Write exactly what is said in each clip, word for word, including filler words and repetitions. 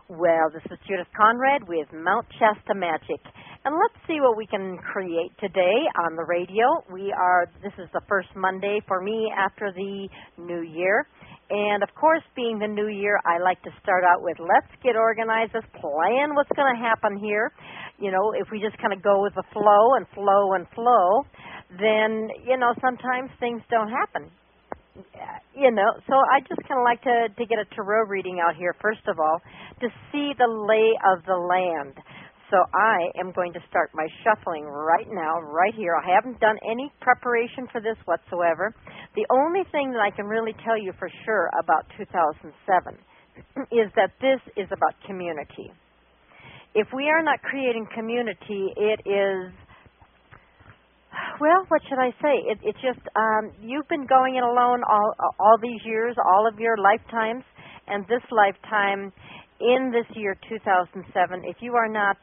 Well, this is Judith Conrad with Mount Shasta Magic. And let's see what we can create today on the radio. We are, this is the first Monday for me after the new year. And of course, being the new year, I like to start out with let's get organized, let's plan what's going to happen here. You know, if we just kind of go with the flow and flow and flow, then, you know, sometimes things don't happen. You know, so I just kind of like to, to get a tarot reading out here, first of all, to see the lay of the land. So I am going to start my shuffling right now, right here. I haven't done any preparation for this whatsoever. The only thing that I can really tell you for sure about two thousand seven is that this is about community. If we are not creating community, it is... Well, what should I say? It, it's just um, you've been going it alone all all these years, all of your lifetimes, and this lifetime, in this year two thousand seven, if you are not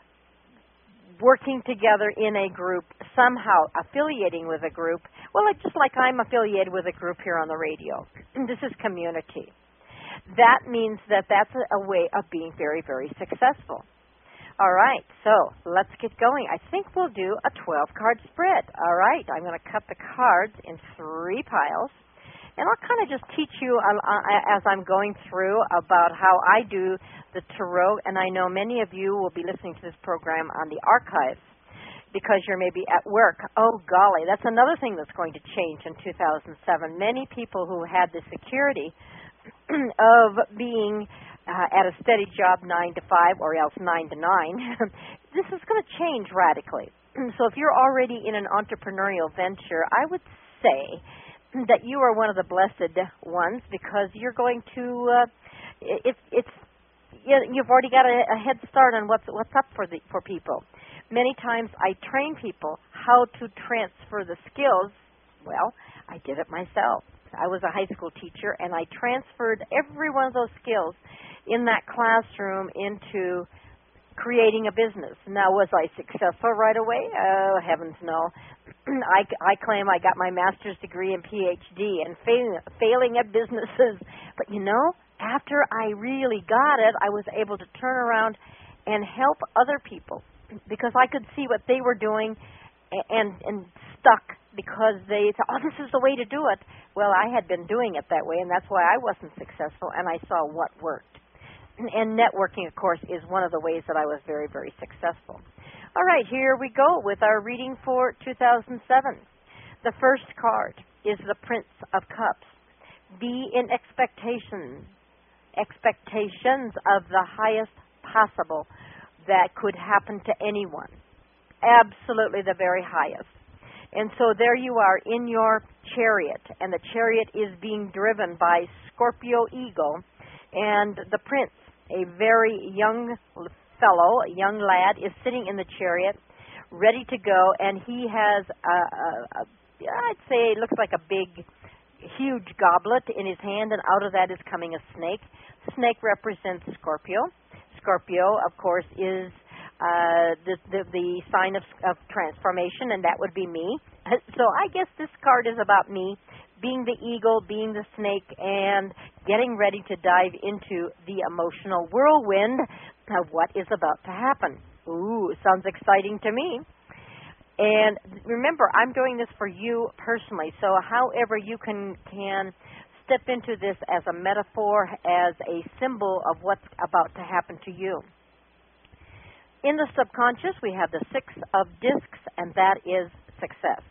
working together in a group, somehow affiliating with a group, well, it's just like I'm affiliated with a group here on the radio. This is community. That means that that's a, a way of being very, very successful. All right, so let's get going. I think we'll do a twelve-card spread. All right, I'm going to cut the cards in three piles, and I'll kind of just teach you uh, as I'm going through about how I do the tarot, and I know many of you will be listening to this program on the archives because you're maybe at work. Oh, golly, that's another thing that's going to change in two thousand seven. Many people who had the security of being Uh, at a steady job, nine to five, or else nine to nine, this is going to change radically. So if you're already in an entrepreneurial venture, I would say that you are one of the blessed ones because you're going to, uh, it, it's, you've already got a, a head start on what's what's up for the for people. Many times I train people how to transfer the skills. Well, I did it myself. I was a high school teacher, and I transferred every one of those skills in that classroom into creating a business. Now, was I successful right away? Oh, heavens no. I, I claim I got my master's degree and P H D and failing, failing at businesses. But, you know, after I really got it, I was able to turn around and help other people because I could see what they were doing and, and stuck because they thought, oh, this is the way to do it. Well, I had been doing it that way, and that's why I wasn't successful, and I saw what worked. And networking, of course, is one of the ways that I was very, very successful. All right, here we go with our reading for two thousand seven. The first card is the Prince of Cups. Be in expectation, expectations of the highest possible that could happen to anyone. Absolutely the very highest. And so there you are in your chariot, and the chariot is being driven by Scorpio Eagle, and the prince, a very young fellow, a young lad, is sitting in the chariot, ready to go, and he has, a, a, a, I'd say, it looks like a big, huge goblet in his hand, and out of that is coming a snake. Snake represents Scorpio. Scorpio, of course, is Uh, the, the the sign of, of transformation, and that would be me. So I guess this card is about me, being the eagle, being the snake, and getting ready to dive into the emotional whirlwind of what is about to happen. Ooh, sounds exciting to me. And remember, I'm doing this for you personally, so however you can can step into this as a metaphor, as a symbol of what's about to happen to you. In the subconscious, we have the Six of Discs, and that is success.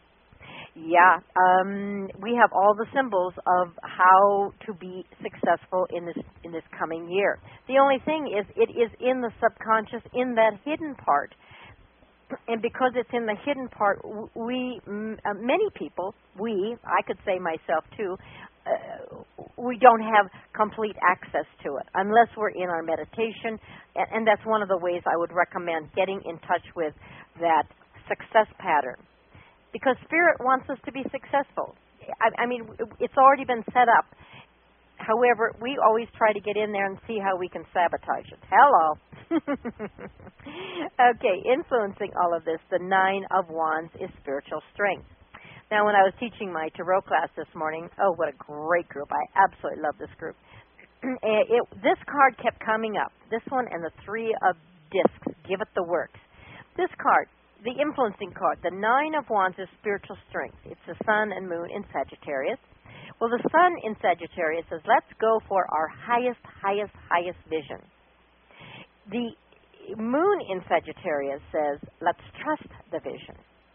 Yeah, um, we have all the symbols of how to be successful in this in this coming year. The only thing is it is in the subconscious, in that hidden part. And because it's in the hidden part, we, uh, many people, we, I could say myself too, Uh, we don't have complete access to it unless we're in our meditation, and, and that's one of the ways I would recommend getting in touch with that success pattern, because Spirit wants us to be successful. I, I mean, it's already been set up. However, we always try to get in there and see how we can sabotage it. Hello. Okay, influencing all of this, the Nine of Wands is spiritual strength. Now, when I was teaching my tarot class this morning, oh, what a great group. I absolutely love this group. it, this card kept coming up. This one and the three of discs. Give it the works. This card, the influencing card, the nine of wands is spiritual strength. It's the sun and moon in Sagittarius. Well, the sun in Sagittarius says, let's go for our highest, highest, highest vision. The moon in Sagittarius says, let's trust the vision.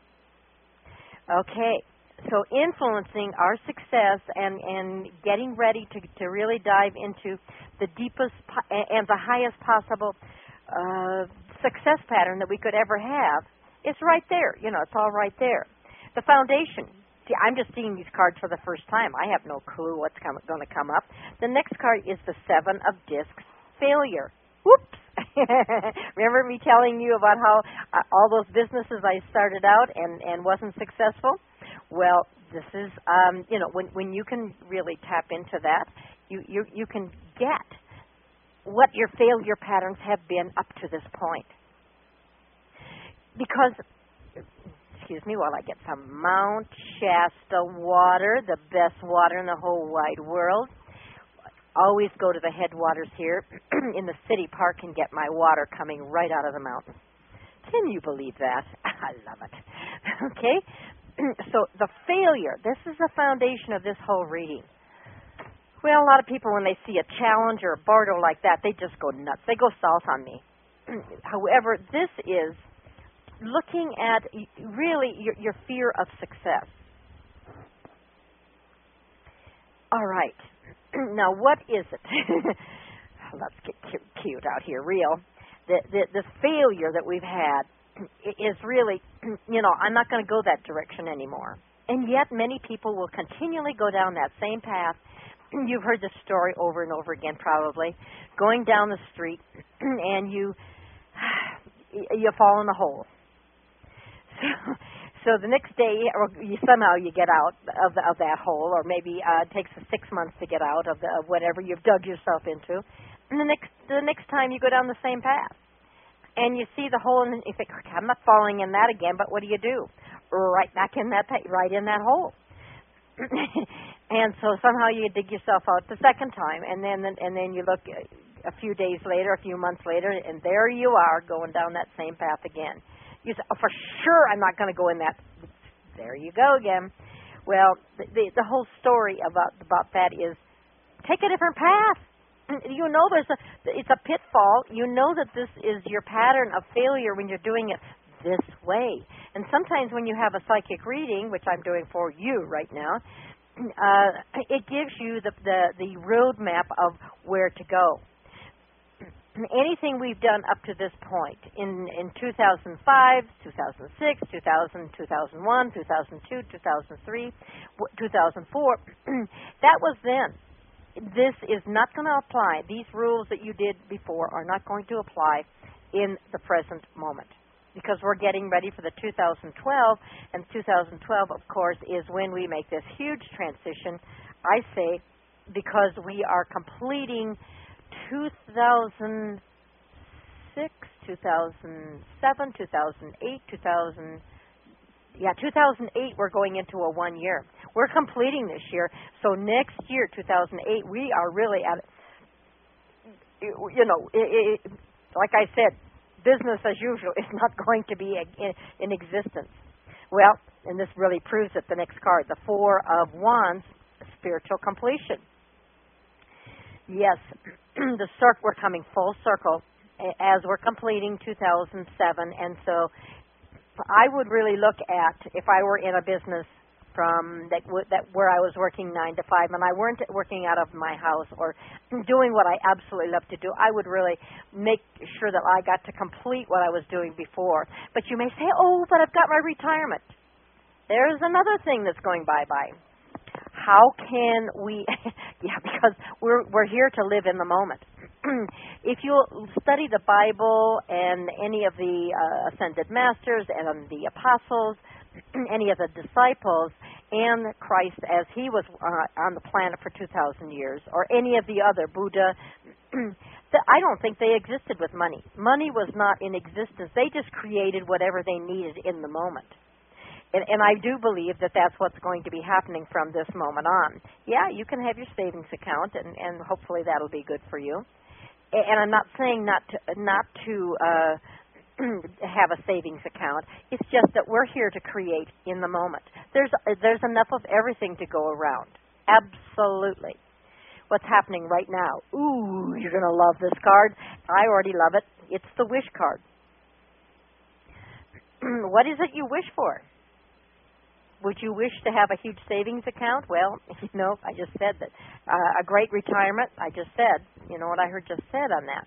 Okay, so influencing our success and, and getting ready to, to really dive into the deepest po- and the highest possible uh, success pattern that we could ever have, it's right there. You know, it's all right there. The foundation. See, I'm just seeing these cards for the first time. I have no clue what's com- going to come up. The next card is the Seven of Discs, failure. Whoops. Remember me telling you about how uh, all those businesses I started out and, and wasn't successful? Well, this is, um, you know, when, when you can really tap into that, you, you, you can get what your failure patterns have been up to this point. Because, excuse me while I get some Mount Shasta water, the best water in the whole wide world. Always go to the headwaters here in the city park and get my water coming right out of the mountain. Can you believe that? I love it. Okay? So the failure, this is the foundation of this whole reading. Well, a lot of people, when they see a challenge or a bardo like that, they just go nuts. They go south on me. However, this is looking at really your, your fear of success. All right. Now, what is it? Let's get cute out here, real. The, the, the failure that we've had is really, you know, I'm not going to go that direction anymore. And yet many people will continually go down that same path. You've heard this story over and over again probably. Going down the street and you you fall in a hole. So, so the next day, or you, somehow you get out of, the, of that hole, or maybe uh, it takes six months to get out of, the, of whatever you've dug yourself into. And the next the next time you go down the same path, and you see the hole, and you think, okay, I'm not falling in that again. But what do you do? Right back in that right in that hole. And so somehow you dig yourself out the second time, and then and then you look a few days later, a few months later, and there you are going down that same path again. You say, oh, for sure I'm not going to go in that. There you go again. Well, the, the, the whole story about about that is take a different path. You know there's a it's a pitfall. You know that this is your pattern of failure when you're doing it this way. And sometimes when you have a psychic reading, which I'm doing for you right now, uh, it gives you the, the, the roadmap of where to go. Anything we've done up to this point in, in two thousand five, two thousand six, two thousand, two thousand one, two thousand two, two thousand three, two thousand four, that was then. This is not going to apply. These rules that you did before are not going to apply in the present moment because we're getting ready for the two thousand twelve, and two thousand twelve, of course, is when we make this huge transition, I say, because we are completing two thousand six, two thousand seven, two thousand eight, two thousand, yeah, two thousand eight, we're going into a one year. We're completing this year. So next year, two thousand eight, we are really at, you know, it, it, like I said, business as usual is not going to be in, in existence. Well, and this really proves it, the next card, the Four of Wands, spiritual completion. Yes, the circle, we're coming full circle as we're completing two thousand seven, and so I would really look at, if I were in a business from that, w- that where I was working nine to five, and I weren't working out of my house or doing what I absolutely love to do, I would really make sure that I got to complete what I was doing before. But you may say, oh, but I've got my retirement. There's another thing that's going bye-bye. How can we, yeah, because we're we're here to live in the moment. If you study the Bible and any of the uh, ascended masters and the apostles, any of the disciples, and Christ as he was uh, on the planet for two thousand years, or any of the other, Buddha, I don't think they existed with money. Money was not in existence. They just created whatever they needed in the moment. And, and I do believe that that's what's going to be happening from this moment on. Yeah, you can have your savings account, and, and hopefully that'll be good for you. And, and I'm not saying not to, not to uh, have a savings account. It's just that we're here to create in the moment. There's there's enough of everything to go around. Absolutely. What's happening right now? Ooh, you're going to love this card. I already love it. It's the wish card. What is it you wish for? Would you wish to have a huge savings account? Well, you know, I just said that. Uh, a great retirement, I just said. You know what I heard just said on that?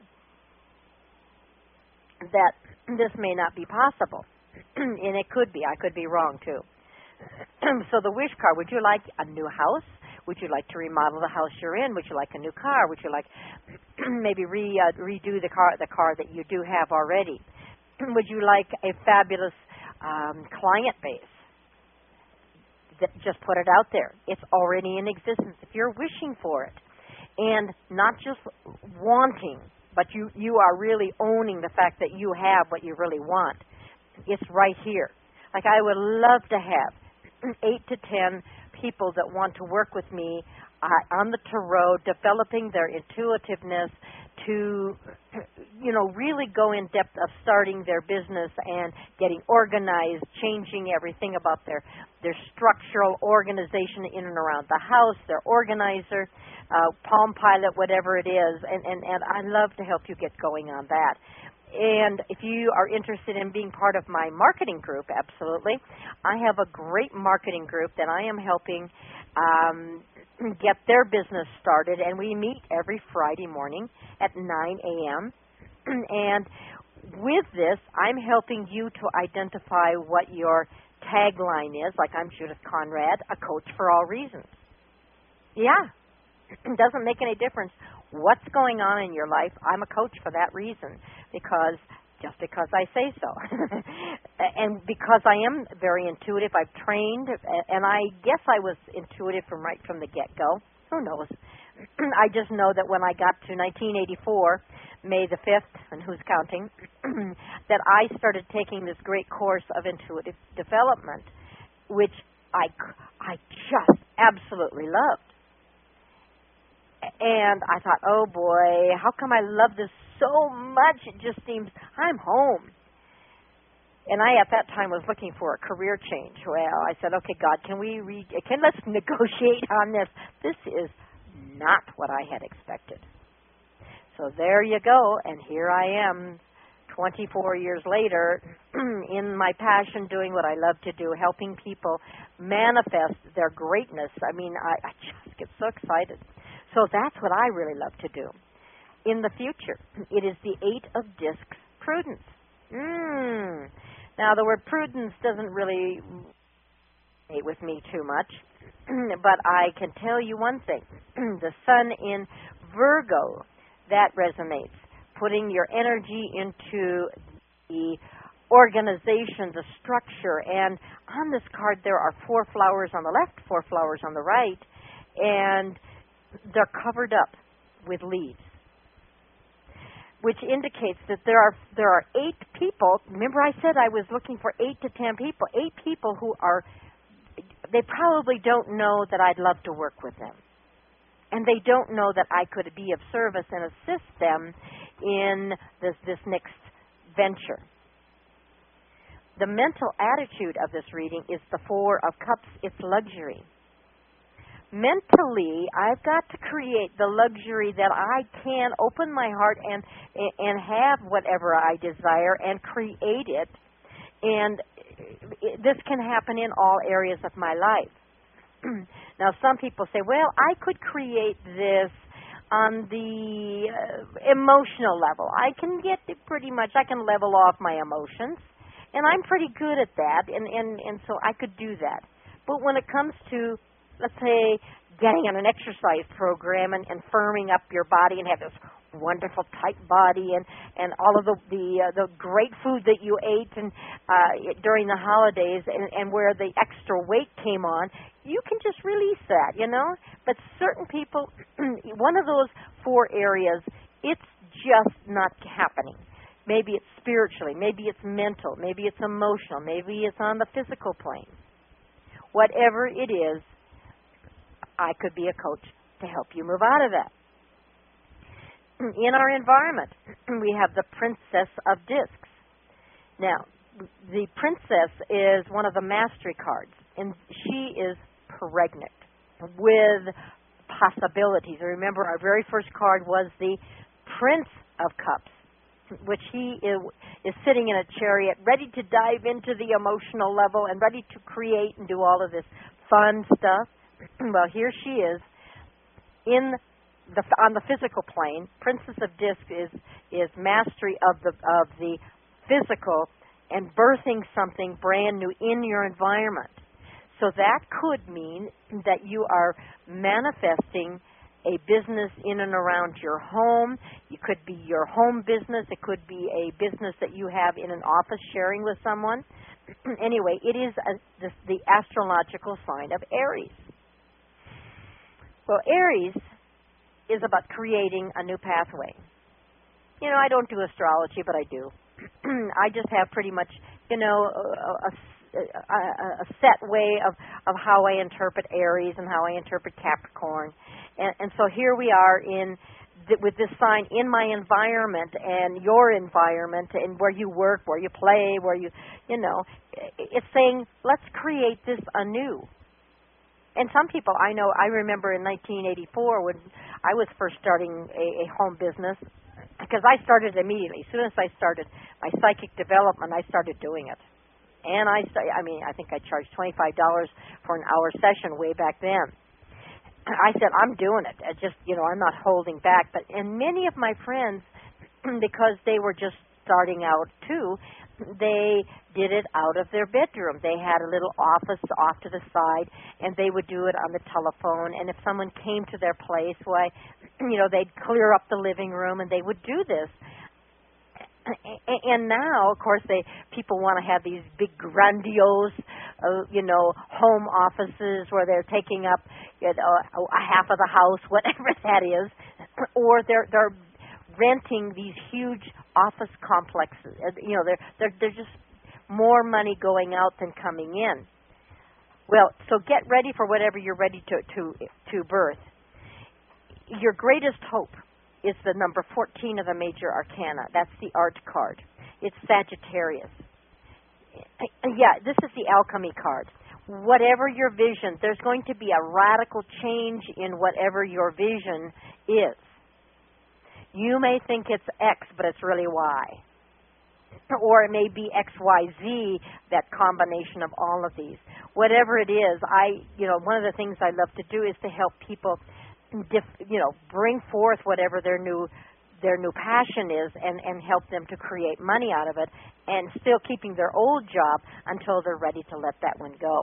That this may not be possible. And it could be. I could be wrong, too. So the wish card, would you like a new house? Would you like to remodel the house you're in? Would you like a new car? Would you like maybe re, uh, redo the car, the car that you do have already? Would you like a fabulous um, client base? That just put it out there. It's already in existence if you're wishing for it. And not just wanting, but you, you are really owning the fact that you have what you really want. It's right here. Like I would love to have eight to ten people that want to work with me uh, on the tarot, developing their intuitiveness to, you know, really go in depth of starting their business and getting organized, changing everything about their their structural organization in and around the house, their organizer, uh, Palm Pilot, whatever it is. And, and, and I'd love to help you get going on that. And if you are interested in being part of my marketing group, absolutely. I have a great marketing group that I am helping um, get their business started, and we meet every Friday morning at nine a.m. And with this, I'm helping you to identify what your tagline is, like I'm Judith Conrad, a coach for all reasons. Yeah, it doesn't make any difference what's going on in your life. I'm a coach for that reason, because just because I say so. And because I am very intuitive, I've trained, and I guess I was intuitive from right from the get-go. Who knows? I just know that when I got to nineteen eighty-four, May the fifth, and who's counting, that I started taking this great course of intuitive development, which I, I just absolutely loved. And I thought, oh boy, how come I love this so much? It just seems I'm home. And I, at that time, was looking for a career change. Well, I said, okay, God, can we re- can let's negotiate on this? This is not what I had expected. So there you go, and here I am, twenty-four years later, in my passion, doing what I love to do, helping people manifest their greatness. I mean, I, I just get so excited. So that's what I really love to do. In the future, it is the Eight of Discs, Prudence. Mm. Now, the word prudence doesn't really resonate with me too much, but I can tell you one thing. The sun in Virgo, that resonates. Putting your energy into the organization, the structure. And on this card, there are four flowers on the left, four flowers on the right, and they're covered up with leaves, which indicates that there are there are eight people. Remember I said I was looking for eight to ten people, eight people who are, they probably don't know that I'd love to work with them. And they don't know that I could be of service and assist them in this, this next venture. The mental attitude of this reading is the Four of Cups. It's luxury. Mentally, I've got to create the luxury that I can open my heart and and have whatever I desire and create it. And this can happen in all areas of my life. Now, some people say, well, I could create this on the uh, emotional level. I can get it pretty much, I can level off my emotions, and I'm pretty good at that, and, and, and so I could do that. But when it comes to, let's say, getting on an exercise program and, and firming up your body and have this wonderful tight body and, and all of the the, uh, the great food that you ate and uh, during the holidays and, and where the extra weight came on, you can just release that, you know. But certain people, one of those four areas, it's just not happening. Maybe it's spiritually, maybe it's mental, maybe it's emotional, maybe it's on the physical plane. Whatever it is, I could be a coach to help you move out of that. In our environment, we have the Princess of Discs. Now, the Princess is one of the mastery cards, and she is pregnant with possibilities. Remember, our very first card was the Prince of Cups, which he is, is sitting in a chariot, ready to dive into the emotional level and ready to create and do all of this fun stuff. Well, here she is in the on the physical plane. Princess of Discs is is mastery of the of the physical and birthing something brand new in your environment. So that could mean that you are manifesting a business in and around your home. It could be your home business. It could be a business that you have in an office sharing with someone. Anyway, it is a, the, the astrological sign of Aries. Well, Aries is about creating a new pathway. You know, I don't do astrology, but I do. I just have pretty much, you know, a, a A, a set way of, of how I interpret Aries and how I interpret Capricorn. And, and so here we are in th- with this sign in my environment and your environment and where you work, where you play, where you, you know, it's saying, let's create this anew. And some people, I know, I remember in nineteen eighty-four when I was first starting a, a home business, because I started immediately. As soon as I started my psychic development, I started doing it. And I, I mean, I think I charged twenty-five dollars for an hour session way back then. I said, I'm doing it. I just, you know, I'm not holding back. But and many of my friends, because they were just starting out too, they did it out of their bedroom. They had a little office off to the side, and they would do it on the telephone. And if someone came to their place, why, you know, they'd clear up the living room, and they would do this. And now, of course, they people want to have these big, grandiose, uh, you know, home offices where they're taking up, you know, a half of the house, whatever that is, or they're they're renting these huge office complexes. You know, they're they're they're just more money going out than coming in. Well, so get ready for whatever you're ready to to to birth. Your greatest hope is the number fourteen of the major arcana. That's the art card. It's Sagittarius. Yeah, this is the alchemy card. Whatever your vision, there's going to be a radical change in whatever your vision is. You may think it's X, but it's really Y. Or it may be X Y Z, that combination of all of these. Whatever it is, I, you know, one of the things I love to do is to help people you know, bring forth whatever their new their new passion is and, and help them to create money out of it, and still keeping their old job until they're ready to let that one go.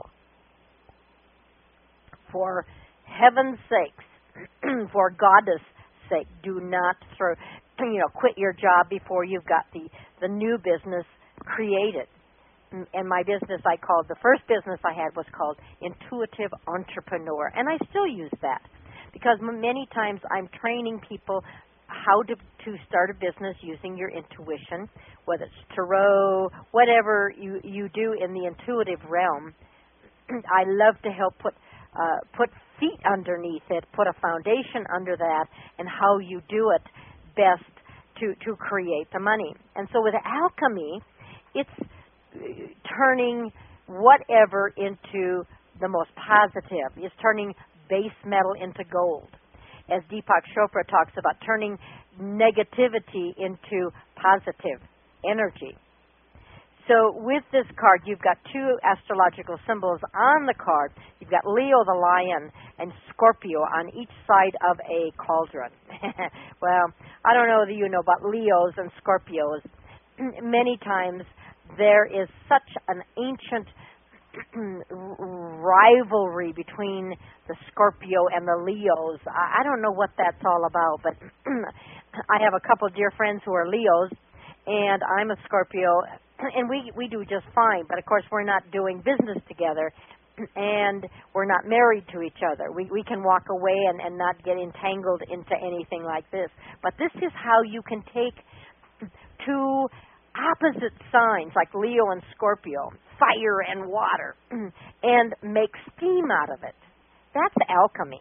For heaven's sakes, for God's sake, do not throw, you know, quit your job before you've got the, the new business created. And my business I called, the first business I had was called Intuitive Entrepreneur, and I still use that. Because many times I'm training people how to, to start a business using your intuition, whether it's tarot, whatever you, you do in the intuitive realm. I love to help put uh, put feet underneath it, put a foundation under that, and how you do it best to, to create the money. And so with alchemy, it's turning whatever into the most positive. It's turning base metal into gold. As Deepak Chopra talks about, turning negativity into positive energy. So with this card, you've got two astrological symbols on the card. You've got Leo the lion and Scorpio on each side of a cauldron. Well, I don't know that you know about Leos and Scorpios. Many times there is such an ancient rivalry between the Scorpio and the Leos. I don't know what that's all about, but I have a couple of dear friends who are Leos, and I'm a Scorpio, and we we do just fine. But of course, we're not doing business together, and we're not married to each other. We we can walk away and, and not get entangled into anything like this. But this is how you can take two opposite signs like Leo and Scorpio, fire and water, and make steam out of it. That's alchemy.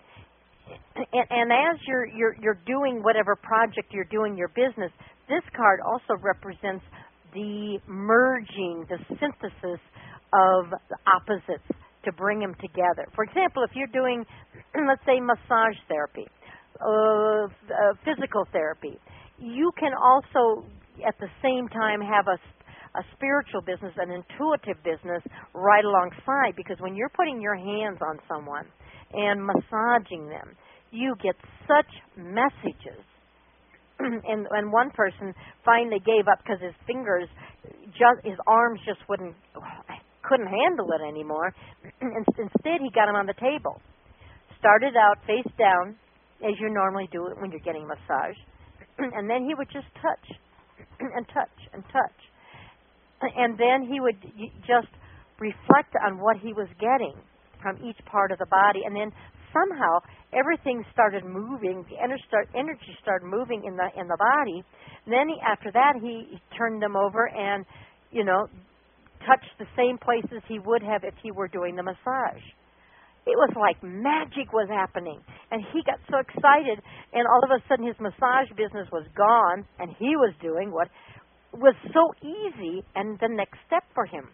And, and as you're, you're you're doing whatever project you're doing, your business, this card also represents the merging, the synthesis of the opposites to bring them together. For example, if you're doing, let's say, massage therapy, uh, uh, physical therapy, you can also at the same time have a, a spiritual business, an intuitive business right alongside, because when you're putting your hands on someone and massaging them, you get such messages. and, and one person finally gave up because his fingers, just, his arms just wouldn't, couldn't handle it anymore. Instead, he got him on the table. Started out face down, as you normally do it when you're getting massage, and then he would just touch and touch and touch. And then he would just reflect on what he was getting from each part of the body, and then somehow everything started moving. The energy started moving in the in the body. And then he, after that, he turned them over and, you know, touched the same places he would have if he were doing the massage. It was like magic was happening, and he got so excited, and all of a sudden his massage business was gone, and he was doing what was so easy, and the next step for him.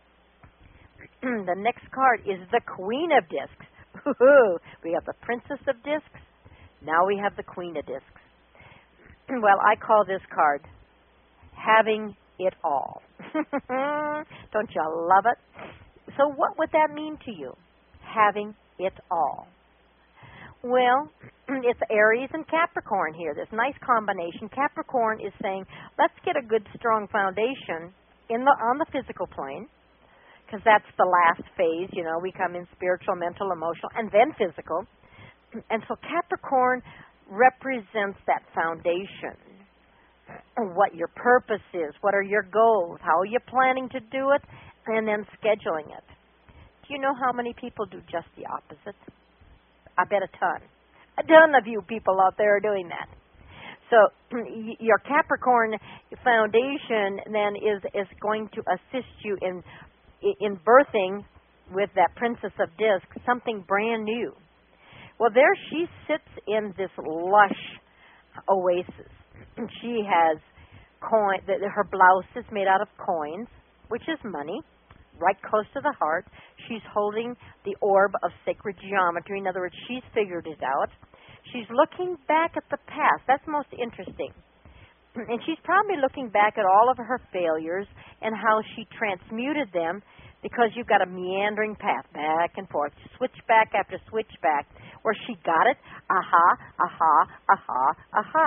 The next card is the Queen of Discs. We have the Princess of Discs. Now we have the Queen of Discs. Well, I call this card Having It All. Don't you love it? So what would that mean to you? Having it all. Well, it's Aries and Capricorn here. This nice combination. Capricorn is saying, let's get a good, strong foundation in the on the physical plane, because that's the last phase. You know, we come in spiritual, mental, emotional, and then physical. And so Capricorn represents that foundation. What your purpose is, what are your goals, how are you planning to do it, and then scheduling it. Do you know how many people do just the opposite? I bet a ton. A ton of you people out there are doing that. So your Capricorn foundation then is, is going to assist you in in birthing with that Princess of Discs something brand new. Well, there she sits in this lush oasis. She has coin. Her blouse is made out of coins, which is money. Right close to the heart. She's holding the orb of sacred geometry. In other words, she's figured it out. She's looking back at the past. That's most interesting. And she's probably looking back at all of her failures and how she transmuted them, because you've got a meandering path back and forth, switchback after switchback, where she got it. Aha, aha, aha, aha.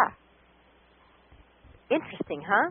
Interesting, huh?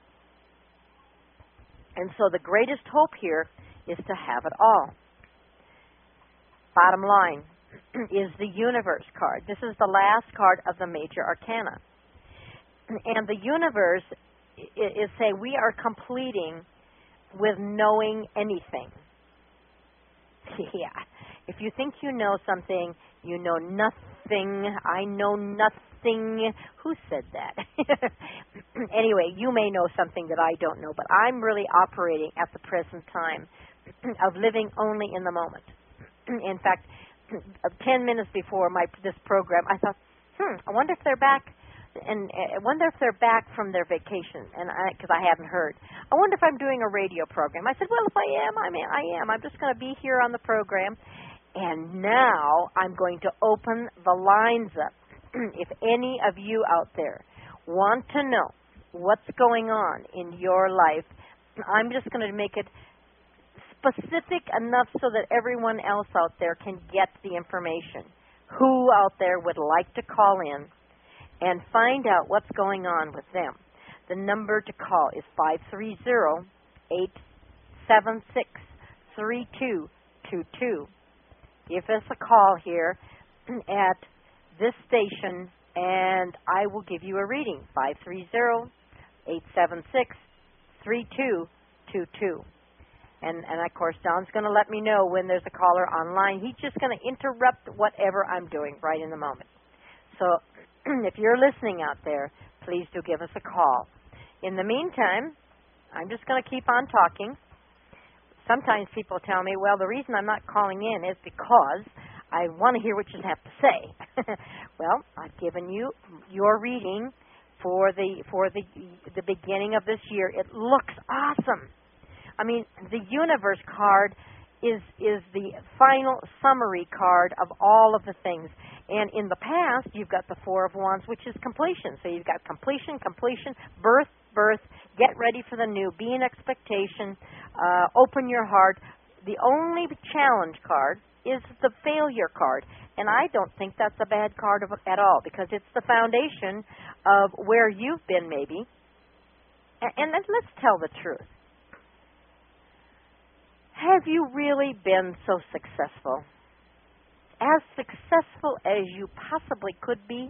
And so the greatest hope here is to have it all. Bottom line is the Universe card. This is the last card of the major arcana. And the Universe is saying we are completing with knowing anything. Yeah. If you think you know something, you know nothing. I know nothing. Who said that? Anyway, you may know something that I don't know, but I'm really operating at the present time of living only in the moment. In fact, ten minutes before my this program, I thought, hmm, I wonder if they're back, and I wonder if they're back from their vacation, and because I, I hadn't heard. I wonder if I'm doing a radio program. I said, well, if I am, I mean, I am. I'm just going to be here on the program, and now I'm going to open the lines up. If any of you out there want to know what's going on in your life, I'm just going to make it specific enough so that everyone else out there can get the information. Who out there would like to call in and find out what's going on with them? The number to call is five three zero, eight seven six, three two two two. Give us a call here at this station, and I will give you a reading. five three zero, eight seven six, three two two two. And, and of course, Don's going to let me know when there's a caller online. He's just going to interrupt whatever I'm doing right in the moment. So if you're listening out there, please do give us a call. In the meantime, I'm just going to keep on talking. Sometimes people tell me, well, the reason I'm not calling in is because I want to hear what you have to say. Well, I've given you your reading for the for the the beginning of this year. It looks awesome. I mean, the universe card is is the final summary card of all of the things. And in the past, you've got the Four of Wands, which is completion. So you've got completion, completion, birth, birth, get ready for the new, be in expectation, uh, open your heart. The only challenge card is the failure card. And I don't think that's a bad card of, at all, because it's the foundation of where you've been, maybe. And, and let's tell the truth. Have you really been so successful? As successful as you possibly could be?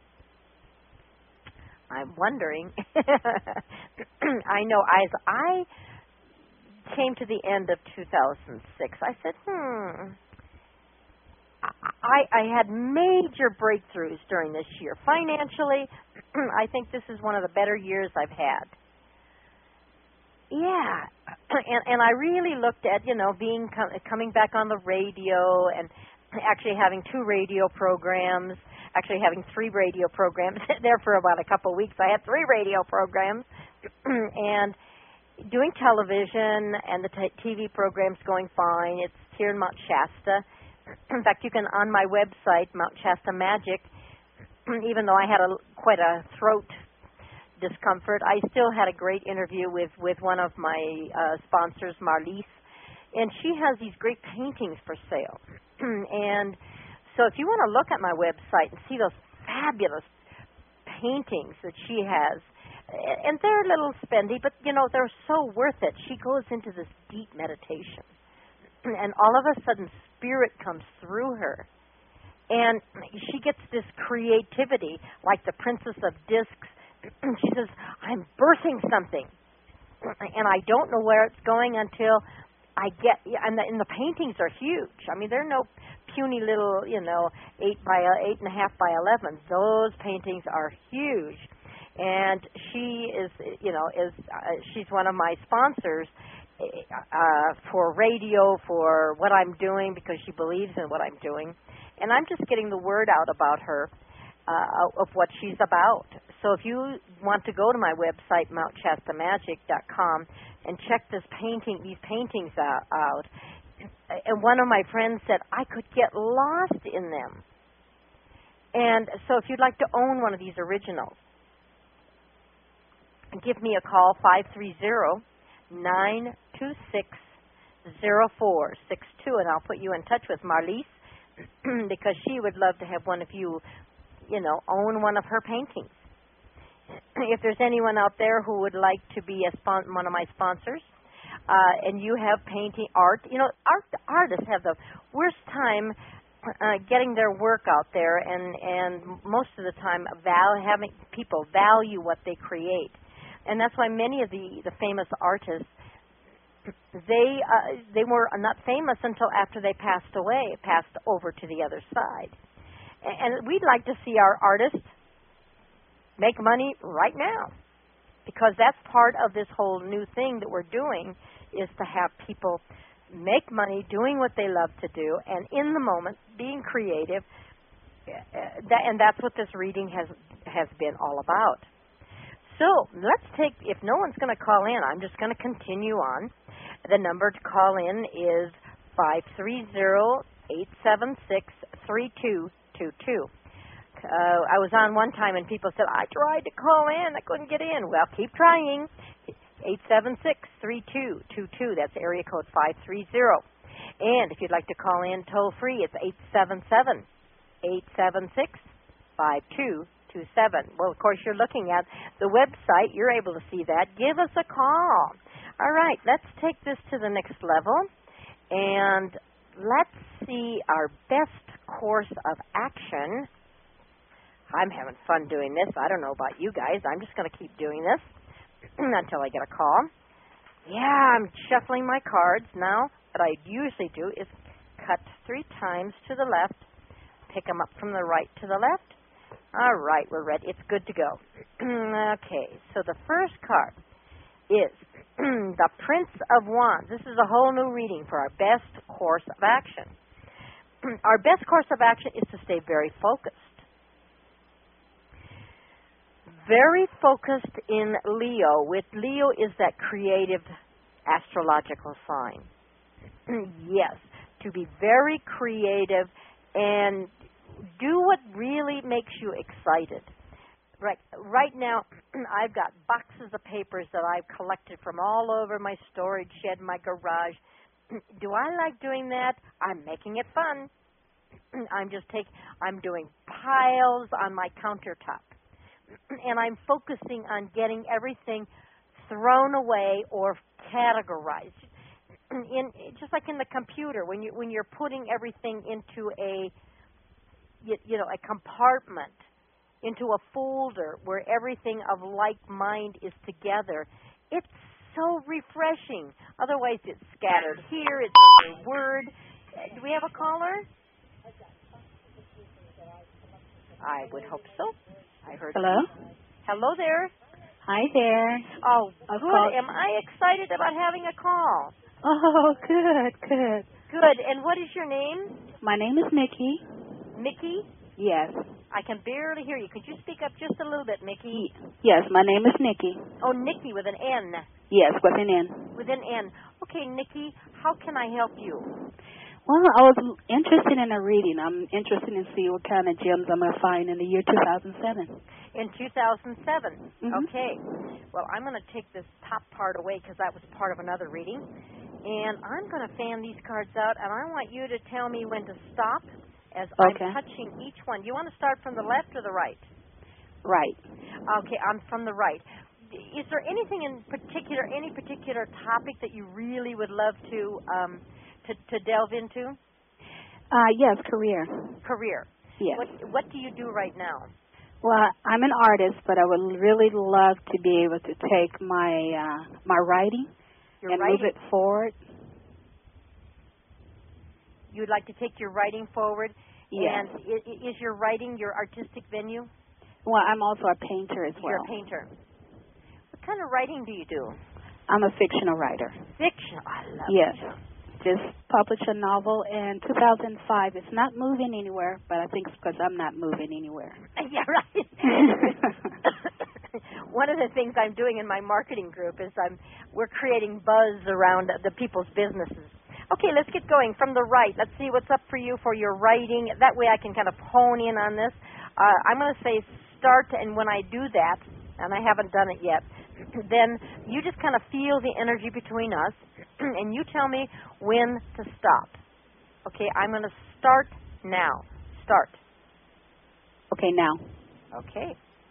I'm wondering. I know as I came to the end of two thousand six, I said, hmm, I, I had major breakthroughs during this year. Financially, I think this is one of the better years I've had. Yeah, and, and I really looked at, you know, being com- coming back on the radio and actually having two radio programs, actually having three radio programs there for about a couple of weeks. I had three radio programs and doing television and the t- T V programs going fine. It's here in Mount Shasta. In fact, you can, on my website, Mount Shasta Magic, even though I had a quite a throat discomfort, I still had a great interview with, with one of my uh, sponsors, Marlise, and she has these great paintings for sale. And so if you want to look at my website and see those fabulous paintings that she has, and they're a little spendy, but, you know, they're so worth it. She goes into this deep meditation, and all of a sudden spirit comes through her, and she gets this creativity like the Princess of Discs. She says, I'm birthing something, and I don't know where it's going until I get, and the, and the paintings are huge. I mean, they're no puny little, you know, eight by eight and a half by eleven. Those paintings are huge, and she is, you know, is uh, she's one of my sponsors uh, for radio, for what I'm doing, because she believes in what I'm doing, and I'm just getting the word out about her. Uh, of what she's about. So if you want to go to my website, mount shasta magic dot com, and check this painting, these paintings out, out, and one of my friends said I could get lost in them. And so if you'd like to own one of these originals, give me a call, five three zero, nine two six, zero four six two, and I'll put you in touch with Marlise, because she would love to have one of you, you know, own one of her paintings. If there's anyone out there who would like to be a spon- one of my sponsors, uh, and you have painting art, you know, art artists have the worst time uh, getting their work out there, and, and most of the time val- having people value what they create. And that's why many of the, the famous artists, they uh, they were not famous until after they passed away, passed over to the other side. And we'd like to see our artists make money right now, because that's part of this whole new thing that we're doing, is to have people make money doing what they love to do, and in the moment, being creative. And that's what this reading has has been all about. So let's take, if no one's going to call in, I'm just going to continue on. The number to call in is five three zero, eight seven six, three two two two. Uh, I was on one time and people said, I tried to call in, I couldn't get in. Well, keep trying. eight seven six, three two two two. That's area code five three zero. And if you'd like to call in toll free, it's eight seven seven, eight seven six, five two two seven. Well, of course, you're looking at the website. You're able to see that. Give us a call. All right, let's take this to the next level. And let's see our best course of action. I'm having fun doing this. I don't know about you guys. I'm just going to keep doing this until I get a call. Yeah, I'm shuffling my cards now. What I usually do is cut three times to the left, pick them up from the right to the left, All right, we're ready. It's good to go. Okay, so the first card is the Prince of Wands. This is a whole new reading for our best course of action. Our best course of action is to stay very focused. Very focused in Leo. With Leo is that creative astrological sign. Yes, to be very creative and do what really makes you excited. Right, right now, I've got boxes of papers that I've collected from all over my storage shed, my garage. Do I like doing that? I'm making it fun. I'm just taking, I'm doing piles on my countertop. And I'm focusing on getting everything thrown away or categorized. In, just like in the computer, when you when you're putting everything into a you, you know a compartment, into a folder where everything of like mind is together, it's so refreshing. Otherwise, it's scattered here. It's a word. Do we have a caller? I would hope so. I heard. Hello? Hello there. Hi there. Oh, I've good. called- Am I excited about having a call? Oh, good, good. Good. And what is your name? My name is Nikki. Mickey? Yes. I can barely hear you. Could you speak up just a little bit, Mickey? Yes, my name is Nikki. Oh, Nikki with an N. Yes, with an N. With an N. Okay, Nikki, how can I help you? Well, I was interested in a reading. I'm interested in see what kind of gems I'm going to find in the year two thousand seven. In two thousand seven. Mm-hmm. Okay. Well, I'm going to take this top part away because that was part of another reading. And I'm going to fan these cards out, and I want you to tell me when to stop as Okay. I'm touching each one. You want to start from the left or the right? Right. Okay, I'm from the right. Is there anything in particular, any particular topic that you really would love to um, to, to delve into? Uh, yes, career. Career. Yes. What What do you do right now? Well, I'm an artist, but I would really love to be able to take my uh, my writing Your and writing. move it forward. You'd like to take your writing forward? Yes. And i- is your writing your artistic venue? Well, I'm also a painter as well. You're a painter. What kind of writing do you do? I'm a fictional writer. Fiction. I love Yes. it. Just published a novel in two thousand five. It's not moving anywhere, but I think it's because I'm not moving anywhere. Yeah, right. One of the things I'm doing in my marketing group is I'm we're creating buzz around the people's businesses. Okay, let's get going from the right. Let's see what's up for you for your writing. That way I can kind of hone in on this. Uh, I'm going to say start, and when I do that, and I haven't done it yet, then you just kind of feel the energy between us, and you tell me when to stop. Okay, I'm going to start now. Start. Okay, now. Okay.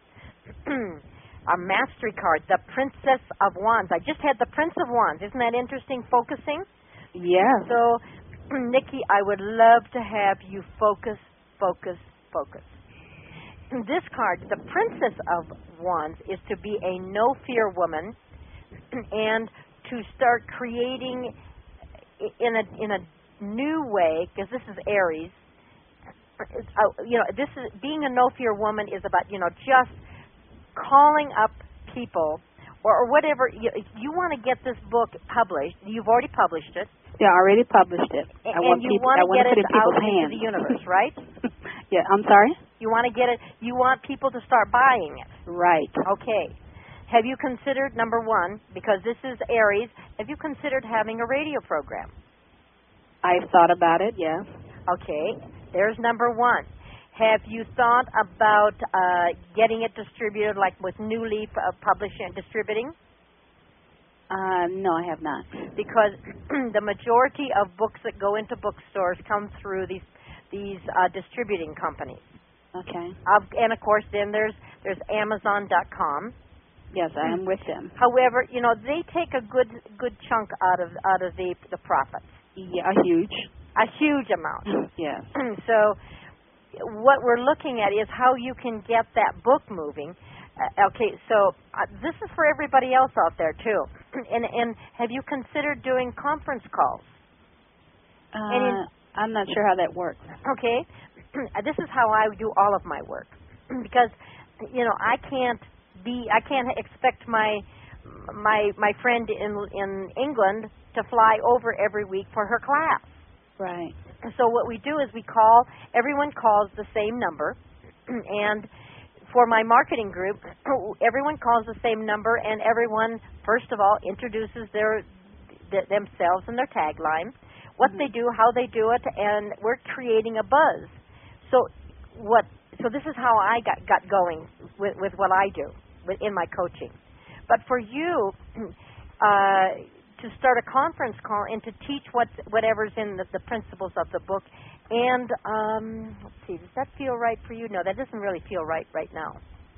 A mastery card, the Princess of Wands. I just had the Prince of Wands. Isn't that interesting? Focusing. Yes. So, Nikki, I would love to have you focus, focus, focus. This card, the Princess of Wands, is to be a no-fear woman and to start creating in a in a new way, because this is Aries. Uh, you know, this is being a no-fear woman is about you know just calling up people or, or whatever. You, you want to get this book published. You've already published it. Yeah, I already published it. And, I want and you people, want I to want get to put it it in people's out hands. into the universe, right? Yeah, I'm sorry? You want to get it, you want people to start buying it. Right. Okay. Have you considered, number one, because this is Aries, have you considered having a radio program? I've thought about it, yes. Okay. There's number one. Have you thought about uh, getting it distributed, like with New Leaf uh, Publishing and Distributing? Uh, no, I have not. Because the majority of books that go into bookstores come through these these uh, distributing companies. Okay. Uh, and of course, then there's there's Amazon dot com. Yes, I am with them. However, you know they take a good good chunk out of out of the the profits. Yeah, huge. A huge amount. Yes. So, what we're looking at is how you can get that book moving. Uh, okay, so uh, this is for everybody else out there too. And and have you considered doing conference calls? Uh, And in, I'm not sure how that works. okay, this is how I do all of my work. because, you know, I can't be, I can't expect my my my friend in in England to fly over every week for her class. Right. So what we do is we call, everyone calls the same number, and for my marketing group, everyone calls the same number, and everyone, first of all, introduces their th- themselves and their tagline, what mm-hmm. they do, how they do it, and we're creating a buzz. So what? So this is how I got, got going with, with what I do with, in my coaching. But for you, uh, to start a conference call and to teach what whatever's in the, the principles of the book. And um, let's see, does that feel right for you? No, that doesn't really feel right right now.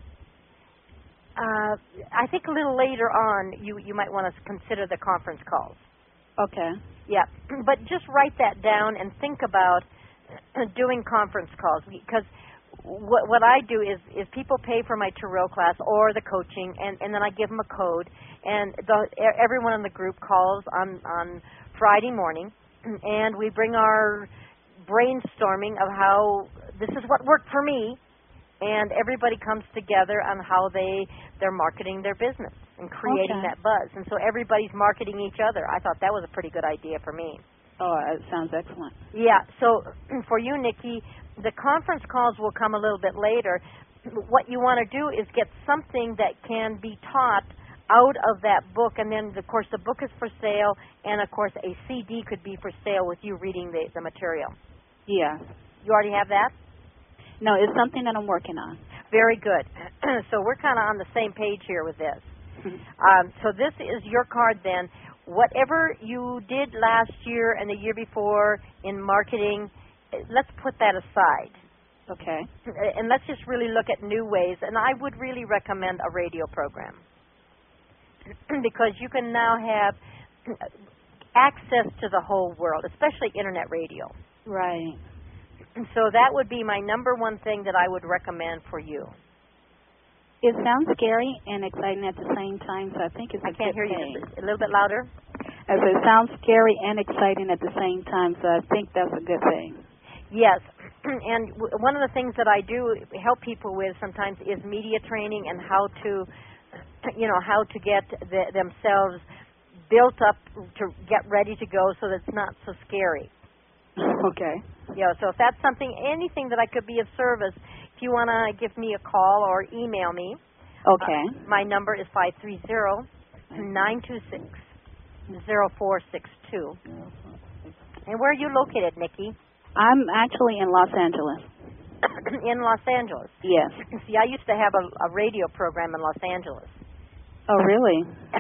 Uh, I think a little later on, you, you might want to consider the conference calls. Okay. Yeah, but just write that down and think about doing conference calls, because what what I do is, is people pay for my Tarot class or the coaching, and, and then I give them a code, and the, everyone in the group calls on, on Friday morning, and we bring our brainstorming of how this is what worked for me, and everybody comes together on how they, they're marketing their business and creating okay. that buzz. And so everybody's marketing each other. I thought that was a pretty good idea for me. Oh, it sounds excellent. Yeah, so for you, Nikki, the conference calls will come a little bit later. What you want to do is get something that can be taught out of that book, and then, of course, the book is for sale, and, of course, a C D could be for sale with you reading the, the material. Yeah. You already have that? No, it's something that I'm working on. Very good. So we're kind of on the same page here with this. um, so this is your card then. Whatever you did last year and the year before in marketing, let's put that aside. Okay. And let's just really look at new ways. And I would really recommend a radio program, because you can now have access to the whole world, especially Internet radio. Right. So that would be my number one thing that I would recommend for you. It sounds scary and exciting at the same time, so I think it's a I can't good hear you. thing. Just a little bit louder. As it sounds scary and exciting at the same time, so I think that's a good thing. Yes. And w- one of the things that I do help people with sometimes is media training and how to, you know, how to get the, themselves built up to get ready to go so that it's not so scary. Okay. Yeah, so if that's something, anything that I could be of service, if you want to give me a call or email me. Okay. Uh, my number is five three zero, nine two six, zero four six two. And where are you located, Nikki? I'm actually in Los Angeles. In Los Angeles? Yes. See, I used to have a, a radio program in Los Angeles. Oh, really?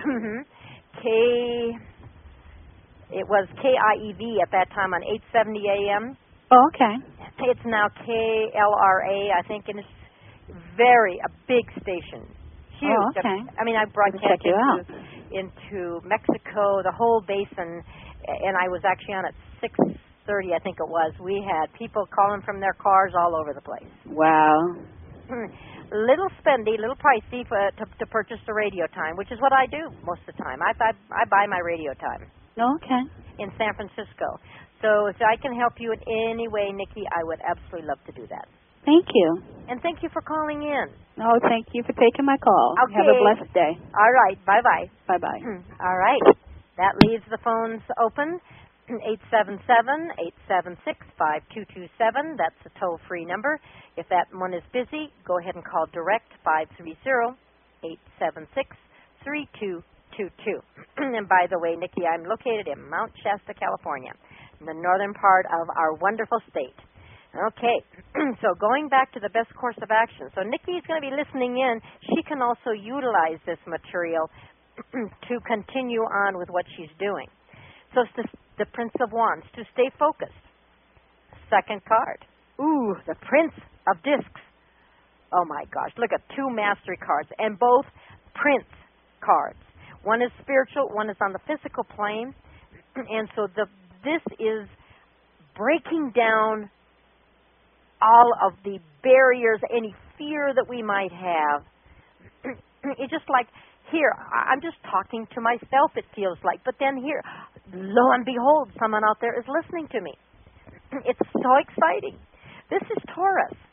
K... It was K I E V at that time on eight seventy A M. Oh, okay. It's now K L R A, I think, and it's very, a big station. Huge. Oh, okay. I mean, I broadcast check you into, out. into Mexico, the whole basin, and I was actually on at six thirty, I think it was. We had people calling from their cars all over the place. Wow. Little spendy, little pricey for, to, to purchase the radio time, which is what I do most of the time. I, I, I buy my radio time. Okay. In San Francisco. So if I can help you in any way, Nikki, I would absolutely love to do that. Thank you. And thank you for calling in. Oh, thank you for taking my call. Okay. Have a blessed day. All right. Bye-bye. Bye-bye. All right. That leaves the phones open. eight seven seven, eight seven six, five two two seven. That's a toll-free number. If that one is busy, go ahead and call direct five three zero, eight seven six, three two two two. And by the way, Nikki, I'm located in Mount Shasta, California, in the northern part of our wonderful state. Okay, so going back to the best course of action. So Nikki's going to be listening in. She can also utilize this material to continue on with what she's doing. So it's the, the Prince of Wands, to stay focused. Second card. Ooh, the Prince of Discs. Oh, my gosh. Look at two mastery cards, and both Prince cards. One is spiritual, one is on the physical plane. And so the this is breaking down all of the barriers, any fear that we might have. It's just like, here, I'm just talking to myself, it feels like. But then here, lo and behold, someone out there is listening to me. It's so exciting. This is Taurus.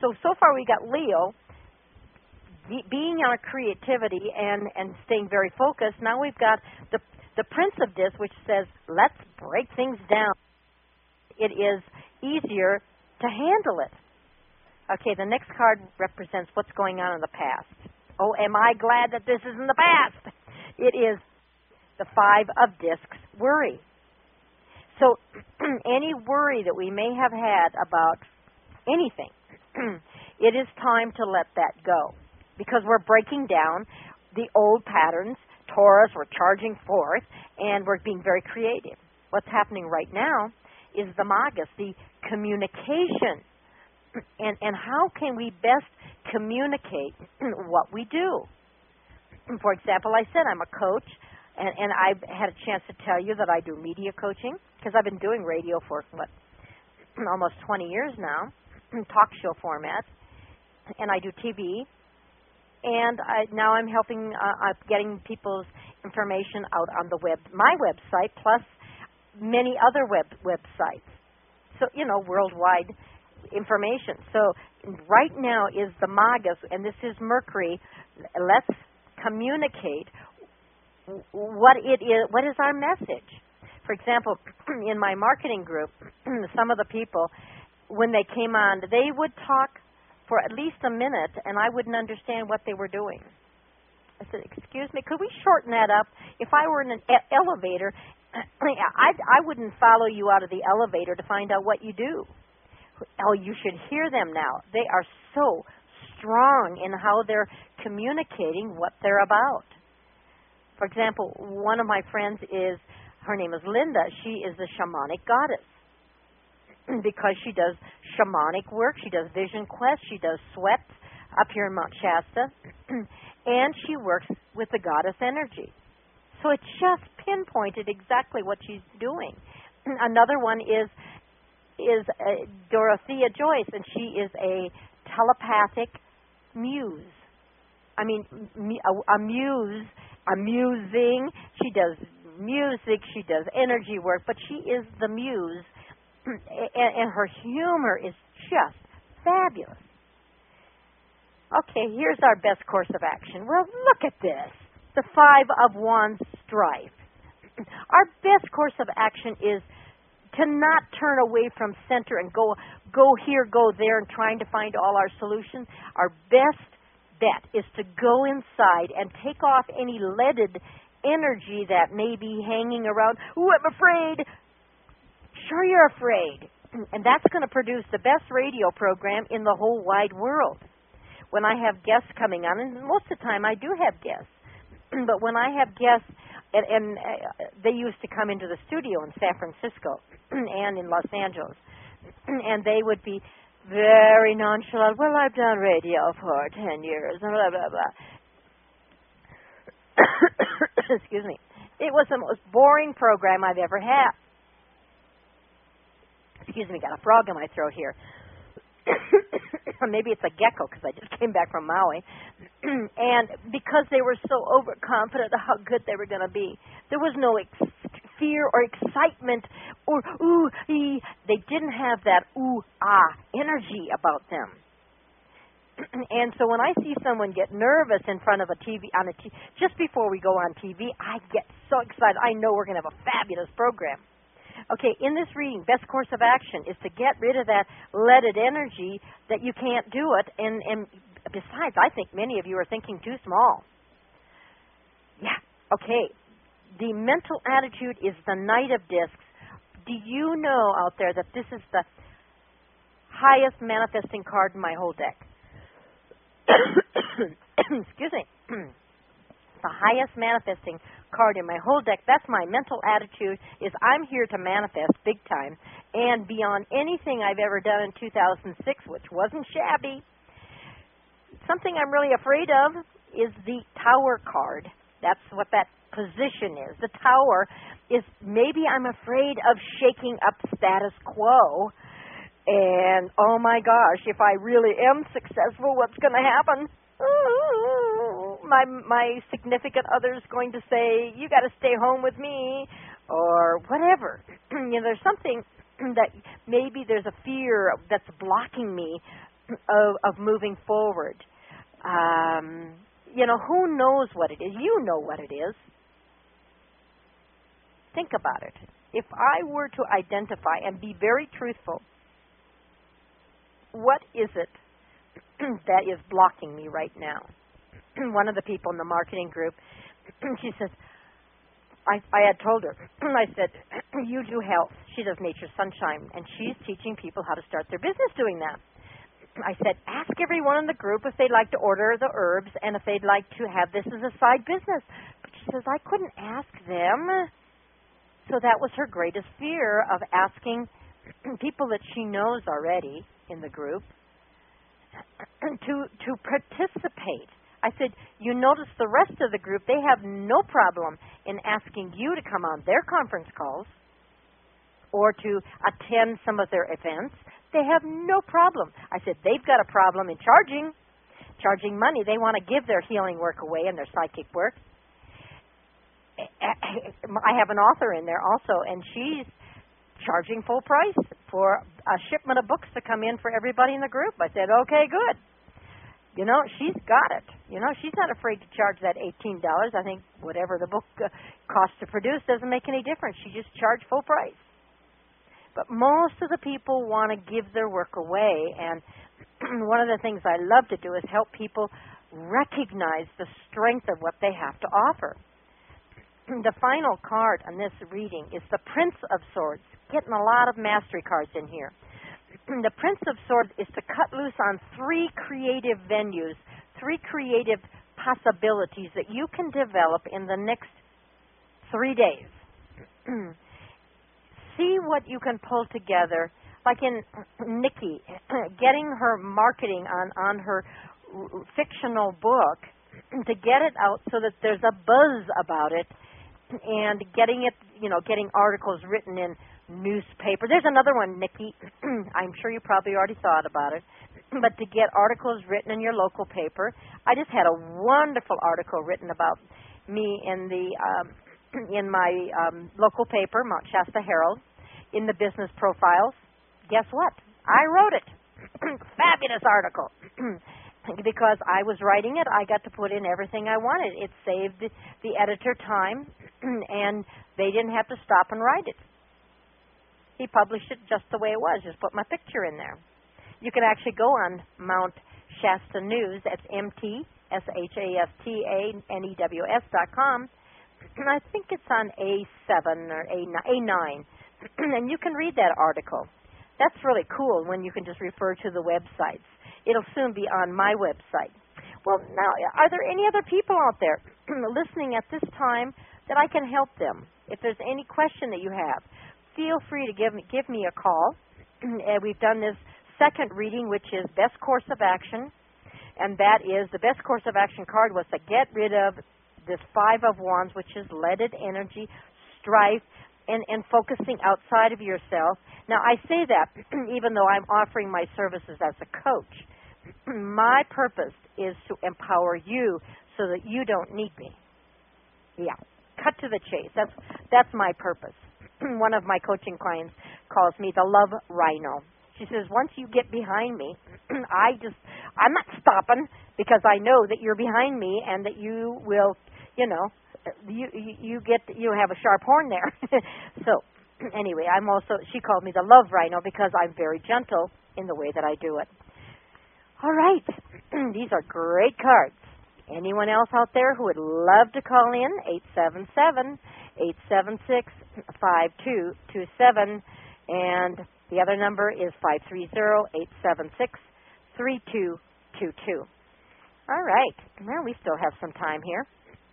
So, so far we got Leo be, being our creativity and, and staying very focused. Now we've got the, the Prince of Discs, which says, let's break things down. It is easier to handle it. Okay, the next card represents what's going on in the past. Oh, am I glad that this is in the past? It is the Five of Discs, worry. So any worry that we may have had about anything, it is time to let that go, because we're breaking down the old patterns. Taurus, we're charging forth, and we're being very creative. What's happening right now is the Magus, the communication. And, and how can we best communicate what we do? For example, I said I'm a coach, and, and I've had a chance to tell you that I do media coaching, because I've been doing radio for, what, almost twenty years now, talk show format, and I do T V. And I, now I'm helping, uh, uh, getting people's information out on the web, my website, plus many other web websites. So, you know, worldwide information. So right now is the Magus, and this is Mercury. Let's communicate what it is. What is our message? For example, in my marketing group, some of the people, when they came on, they would talk for at least a minute, and I wouldn't understand what they were doing. I said, excuse me, could we shorten that up? If I were in an e- elevator, I, I wouldn't follow you out of the elevator to find out what you do. Oh, you should hear them now. They are so strong in how they're communicating what they're about. For example, one of my friends is, her name is Linda. She is the shamanic goddess, because she does shamanic work. She does vision quests. She does sweats up here in Mount Shasta. And she works with the goddess energy. So it just pinpointed exactly what she's doing. Another one is is uh, Dorothea Joyce, and she is a telepathic muse. I mean, a, a muse, amusing. She does music. She does energy work, but she is the muse. And, and her humor is just fabulous. Okay, here's our best course of action. Well, look at this. The Five of Wands strife. Our best course of action is to not turn away from center and go go here, go there, and trying to find all our solutions. Our best bet is to go inside and take off any leaded energy that may be hanging around. Ooh, I'm afraid. Sure, you're afraid. And that's going to produce the best radio program in the whole wide world. When I have guests coming on, and most of the time I do have guests, but when I have guests, and, and uh, they used to come into the studio in San Francisco and in Los Angeles, and they would be very nonchalant. Well, I've done radio for ten years, and blah, blah, blah. Excuse me. It was the most boring program I've ever had. Excuse me, got a frog in my throat here. Maybe it's a gecko, because I just came back from Maui. And because they were so overconfident of how good they were going to be, there was no ex- fear or excitement or ooh, ee. They didn't have that ooh, ah energy about them. And so when I see someone get nervous in front of a T V, on a t- just before we go on T V, I get so excited. I know we're going to have a fabulous program. Okay, in this reading, best course of action is to get rid of that leaded energy that you can't do it. And, and besides, I think many of you are thinking too small. Yeah, okay. The mental attitude is the Knight of Discs. Do you know out there that this is the highest manifesting card in my whole deck? Excuse me. The highest manifesting card in my whole deck. That's my mental attitude, is I'm here to manifest big time and beyond anything I've ever done in two thousand six, which wasn't shabby. Something I'm really afraid of is the Tower card. That's what that position is. The Tower is, maybe I'm afraid of shaking up status quo, and oh my gosh, if I really am successful, what's going to happen? My my significant other is going to say, you got to stay home with me, or whatever. You know, there's something that maybe there's a fear that's blocking me of, of moving forward. Um, you know, who knows what it is? You know what it is. Think about it. If I were to identify and be very truthful, what is it that is blocking me right now? One of the people in the marketing group, she says, I, I had told her, I said, you do health. She does Nature's Sunshine, and she's teaching people how to start their business doing that. I said, ask everyone in the group if they'd like to order the herbs and if they'd like to have this as a side business. But she says, I couldn't ask them. So that was her greatest fear, of asking people that she knows already in the group to to participate. I said, you notice the rest of the group, they have no problem in asking you to come on their conference calls or to attend some of their events. They have no problem. I said, they've got a problem in charging, charging money. They want to give their healing work away and their psychic work. I have an author in there also, and she's charging full price for a shipment of books to come in for everybody in the group. I said, okay, good. You know, she's got it. You know, she's not afraid to charge that eighteen dollars. I think whatever the book uh, costs to produce doesn't make any difference. She just charged full price. But most of the people want to give their work away, and one of the things I love to do is help people recognize the strength of what they have to offer. The final card on this reading is the Prince of Swords. Getting a lot of mastery cards in here. The Prince of Swords is to cut loose on three creative venues, three creative possibilities that you can develop in the next three days. See what you can pull together, like in Nikki, getting her marketing on, on her fictional book, to get it out so that there's a buzz about it, and getting it, you know, getting articles written in newspaper. There's another one, Nikki. I'm sure you probably already thought about it. But to get articles written in your local paper. I just had a wonderful article written about me in the um, in my um, local paper, Mount Shasta Herald, in the business profiles. Guess what? I wrote it. Fabulous article. Because I was writing it, I got to put in everything I wanted. It saved the, the editor time, and they didn't have to stop and write it. He published it just the way it was, just put my picture in there. You can actually go on Mount Shasta News, that's M T, S H A S T A N E W S dot com, and I think it's on A seven or A nine, and you can read that article. That's really cool when you can just refer to the websites. It'll soon be on my website. Well, now, are there any other people out there listening at this time that I can help them? If there's any question that you have, feel free to give me, give me a call. And we've done this second reading, which is Best Course of Action. And that is, the Best Course of Action card was to get rid of this Five of Wands, which is leaded energy, strife, and, and focusing outside of yourself. Now, I say that even though I'm offering my services as a coach. My purpose is to empower you so that you don't need me. Yeah, cut to the chase. That's that's my purpose. One of my coaching clients calls me the Love Rhino. She says, once you get behind me, I just, I'm not stopping because I know that you're behind me and that you will, you know, you you get, you have a sharp horn there. So, anyway, I'm also, she called me the Love Rhino because I'm very gentle in the way that I do it. All right. These are great cards. Anyone else out there who would love to call in, eight seven seven, eight seven six, five two two seven, and the other number is five three zero, eight seven six, three two two two. All right. Well, we still have some time here.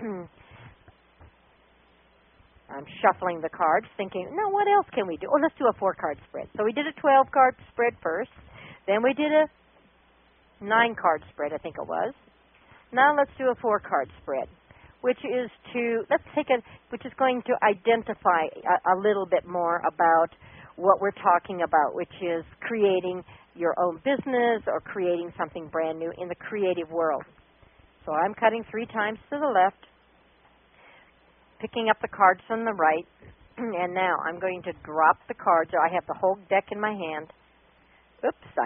I'm shuffling the cards, thinking, no, what else can we do? Oh, let's do a four-card spread. So we did a twelve-card spread first. Then we did a nine-card spread, I think it was. Now let's do a four-card spread, which is to, let's take a, which is going to identify a, a little bit more about what we're talking about, which is creating your own business or creating something brand new in the creative world. So I'm cutting three times to the left, picking up the cards from the right, and now I'm going to drop the cards. I have the whole deck in my hand. Oops, I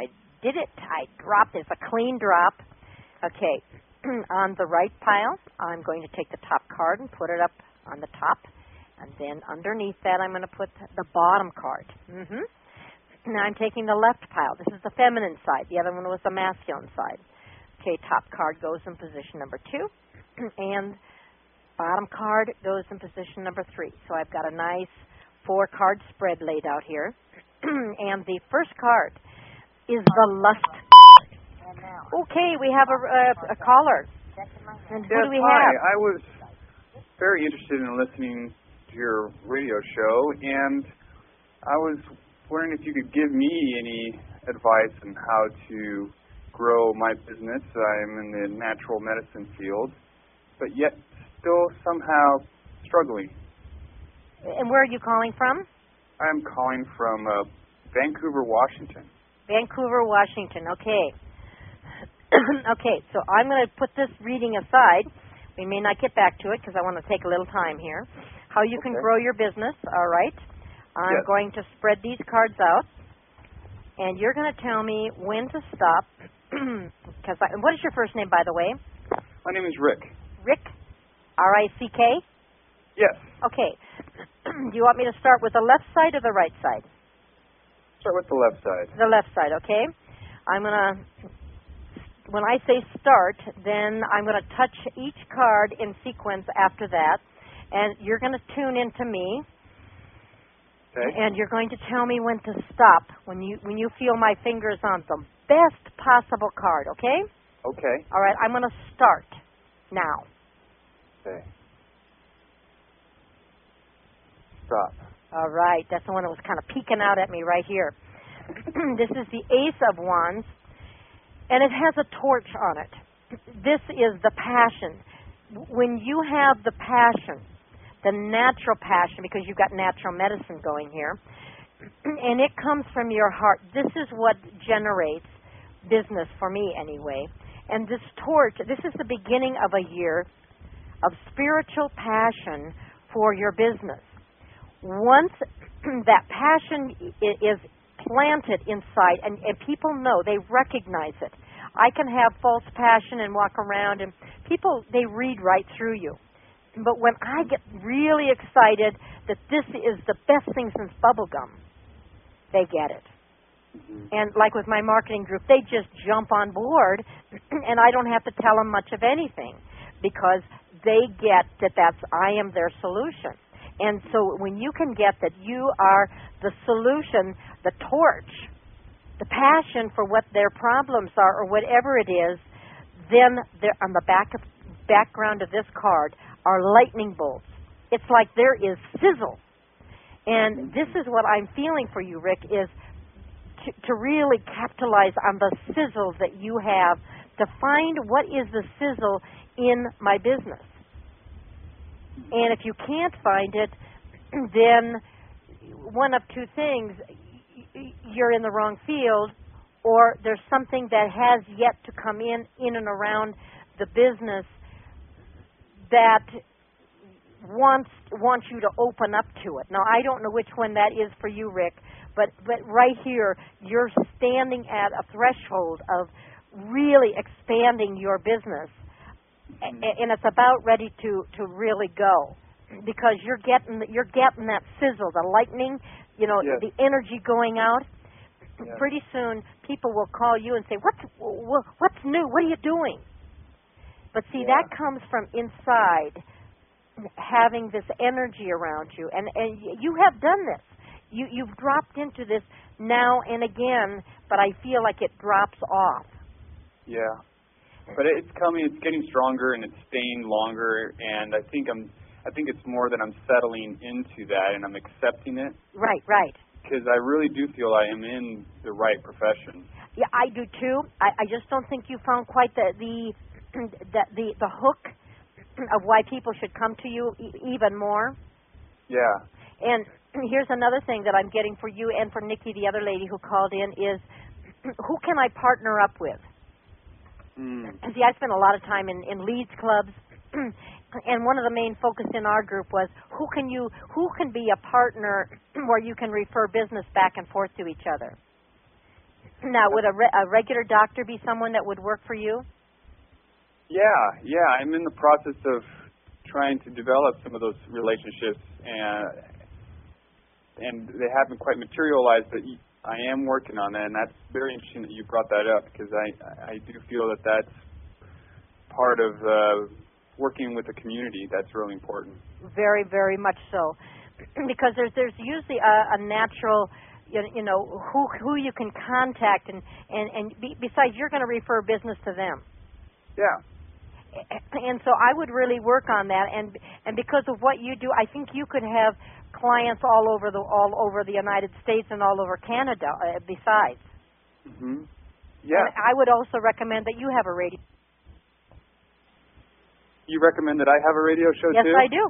did it. I dropped it. It's a clean drop. Okay. On the right pile, I'm going to take the top card and put it up on the top. And then underneath that, I'm going to put the bottom card. Mm-hmm. Now I'm taking the left pile. This is the feminine side. The other one was the masculine side. Okay, top card goes in position number two. And bottom card goes in position number three. So I've got a nice four-card spread laid out here. And the first card is the lust. Okay, we have a, a, a caller. And who yes, do we hi. have? I was very interested in listening to your radio show, and I was wondering if you could give me any advice on how to grow my business. I'm in the natural medicine field, but yet still somehow struggling. And where are you calling from? I'm calling from uh, Vancouver, Washington. Vancouver, Washington. Okay. Okay, so I'm going to put this reading aside. We may not get back to it because I want to take a little time here. How you can Okay. grow your business, all right? I'm Yes. going to spread these cards out, and you're going to tell me when to stop. Because I, what is your first name, by the way? My name is Rick. Rick? R I C K? Yes. Okay. Do you want me to start with the left side or the right side? Start with the left side. The left side, okay? I'm going to, when I say start, then I'm going to touch each card in sequence after that, and you're going to tune into me, Okay. and you're going to tell me when to stop when you when you feel my fingers on the best possible card, okay? Okay. All right, I'm going to start now. Okay. Stop. All right, that's the one that was kind of peeking out at me right here. This is the Ace of Wands, and it has a torch on it. This is the passion. When you have the passion, the natural passion, because you've got natural medicine going here, and it comes from your heart, this is what generates business for me anyway. And this torch, this is the beginning of a year of spiritual passion for your business. Once that passion is planted inside, and, and people know, they recognize it. I can have false passion and walk around, and people, they read right through you. But when I get really excited that this is the best thing since bubblegum, they get it. Mm-hmm. And like with my marketing group, they just jump on board, and I don't have to tell them much of anything because they get that that's I am their solution. And so when you can get that you are the solution, the torch, the passion for what their problems are or whatever it is, then there on the back of, background of this card are lightning bolts. It's like there is sizzle. And this is what I'm feeling for you, Rick, is to, to really capitalize on the sizzle that you have, to find what is the sizzle in my business. And if you can't find it, then one of two things, you're in the wrong field, or there's something that has yet to come in, in and around the business that wants wants you to open up to it. Now, I don't know which one that is for you, Rick, but, but right here, you're standing at a threshold of really expanding your business. And it's about ready to, to really go because you're getting you're getting that sizzle, the lightning, you know, Yes. the energy going out. Yes. Pretty soon, people will call you and say, "What's what's new? What are you doing?" But see, Yeah. that comes from inside, having this energy around you, and and you have done this. You you've dropped into this now and again, but I feel like it drops off. Yeah. But it's coming, it's getting stronger, and it's staying longer, and I think I'm, I think it's more that I'm settling into that, and I'm accepting it. Right, right. Because I really do feel I am in the right profession. Yeah, I do too. I, I just don't think you found quite the the the the, the hook of why people should come to you e- even more. Yeah. And here's another thing that I'm getting for you and for Nikki, the other lady who called in, is who can I partner up with? Mm. See, I spent a lot of time in, in leads clubs, and one of the main focus in our group was who can you, who can be a partner where you can refer business back and forth to each other. Now, would a, re- a regular doctor be someone that would work for you? Yeah, yeah. I'm in the process of trying to develop some of those relationships, and and they haven't quite materialized, but I am working on that, and that's very interesting that you brought that up, because I, I do feel that that's part of uh, working with the community. That's really important. Very, very much so, because there's there's usually a, a natural, you, you know, who who you can contact, and and and be, besides, you're going to refer business to them. Yeah. And so I would really work on that, and and because of what you do, I think you could have clients all over the all over the United States and all over Canada. Uh, besides, mhm, yeah. And I would also recommend that you have a radio. You recommend that I have a radio show yes, too? Yes, I do.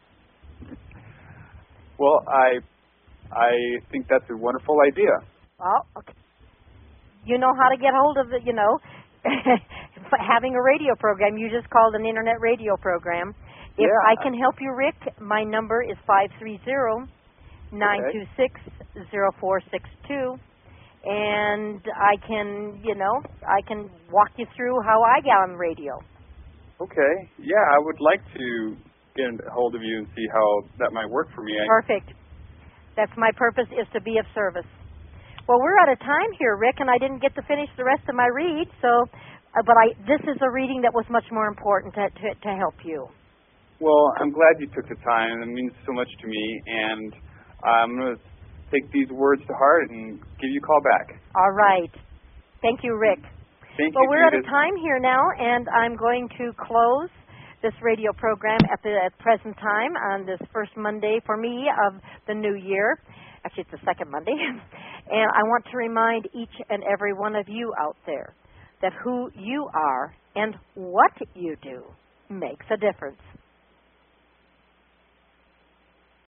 Well, I I think that's a wonderful idea. Well, okay. You know how to get hold of it, you know. Having a radio program, you just called an internet radio program. If yeah. I can help you, Rick, my number is five three zero, nine two six, zero four six two. And I can, you know, I can walk you through how I got on the radio. Okay. Yeah, I would like to get a hold of you and see how that might work for me. Perfect. That's my purpose, is to be of service. Well, we're out of time here, Rick, and I didn't get to finish the rest of my read, so, uh, but I this is a reading that was much more important to, to, to help you. Well, I'm glad you took the time. It means so much to me, and I'm going to take these words to heart and give you a call back. All right. Thank you, Rick. Thank well, you, we're Judith. out of time here now, and I'm going to close this radio program at the at present time on this first Monday for me of the new year. Actually, it's the second Monday. And I want to remind each and every one of you out there that who you are and what you do makes a difference.